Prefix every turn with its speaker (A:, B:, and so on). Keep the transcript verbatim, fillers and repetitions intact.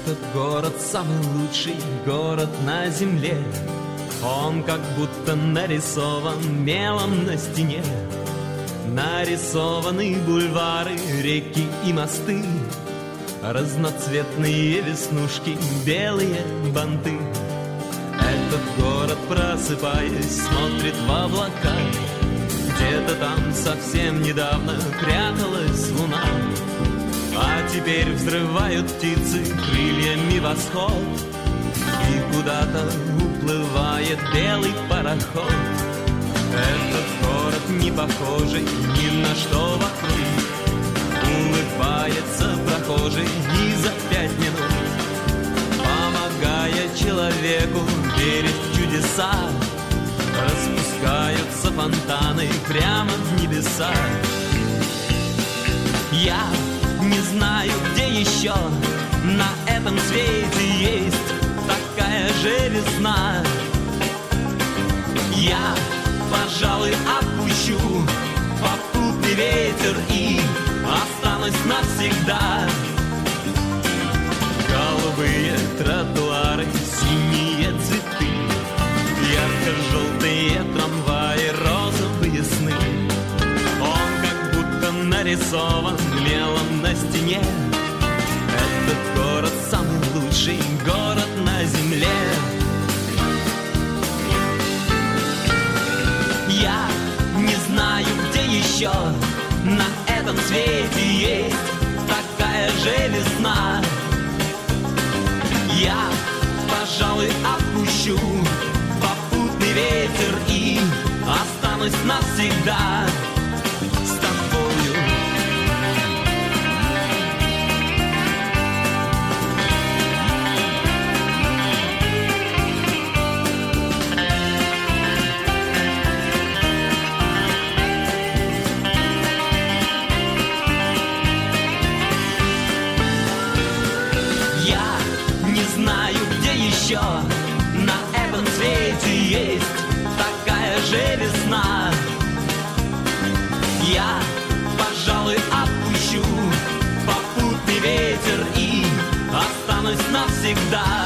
A: Этот город самый лучший город на земле. Он как будто нарисован мелом на стене. Нарисованы бульвары, реки и мосты, разноцветные веснушки, белые банты. Этот город, просыпаясь, смотрит в облака. Где-то там совсем недавно пряталась луна, а теперь взрывают птицы крыльями восход, и куда-то уплывает белый пароход. Этот город не похожий ни на что вокруг. Улыбается прохожий и за пять минут, помогая человеку верить в чудеса, распускаются фонтаны прямо в небеса. Я не знаю, где еще на этом свете есть такая же весна. Я, пожалуй, отпущу попутный ветер и останусь навсегда. Голубые тротуары, синие цветы, ярко-желтые трамваи, розовые сны. Он как будто нарисован мелом на стене. Этот город самый лучший город на земле. Я не знаю, где еще на этом свете есть такая же весна. Я, пожалуй, отпущу попутный ветер и останусь навсегда с тобою. Еще на этом свете есть такая же весна. Я, пожалуй, отпущу попутный ветер и останусь навсегда